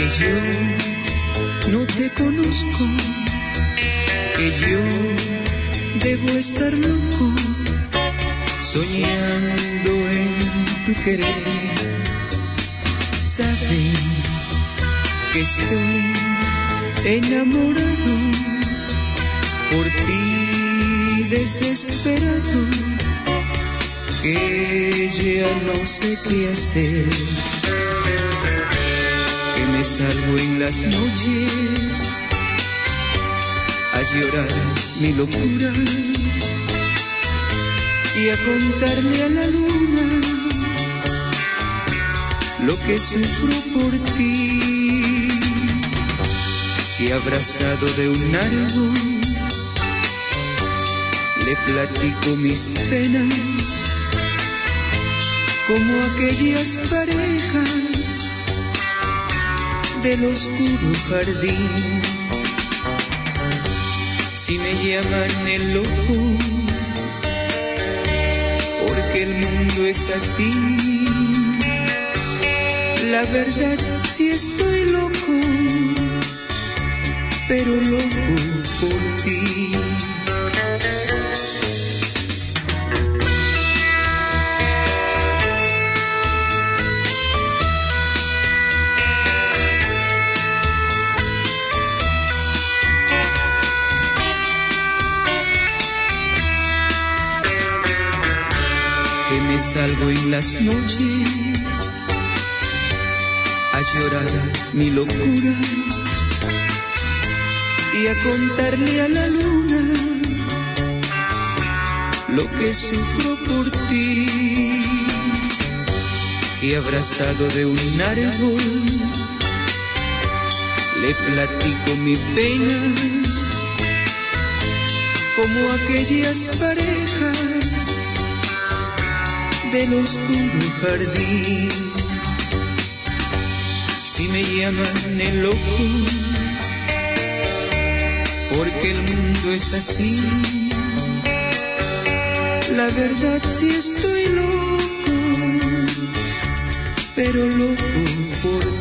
yo no te conozco, que yo debo estar loco, soñando en tu querer. Saben que estoy enamorado, por ti desesperado, que ya no sé qué hacer, que me salgo en las noches a llorar mi locura y a contarle a la luna lo que sufro por ti, que abrazado de un árbol le platico mis penas, como aquellas parejas del oscuro jardín. Si me llaman el loco, porque el mundo es así, la verdad sí estoy loco, pero loco por ti. Que me salgo en las noches a llorar mi locura y a contarle a la luna lo que sufro por ti, que abrazado de un árbol le platico mis penas, como aquellas parejas del oscuro jardín. Si me llaman el loco, porque el mundo es así, la verdad sí estoy loco, pero loco por ti.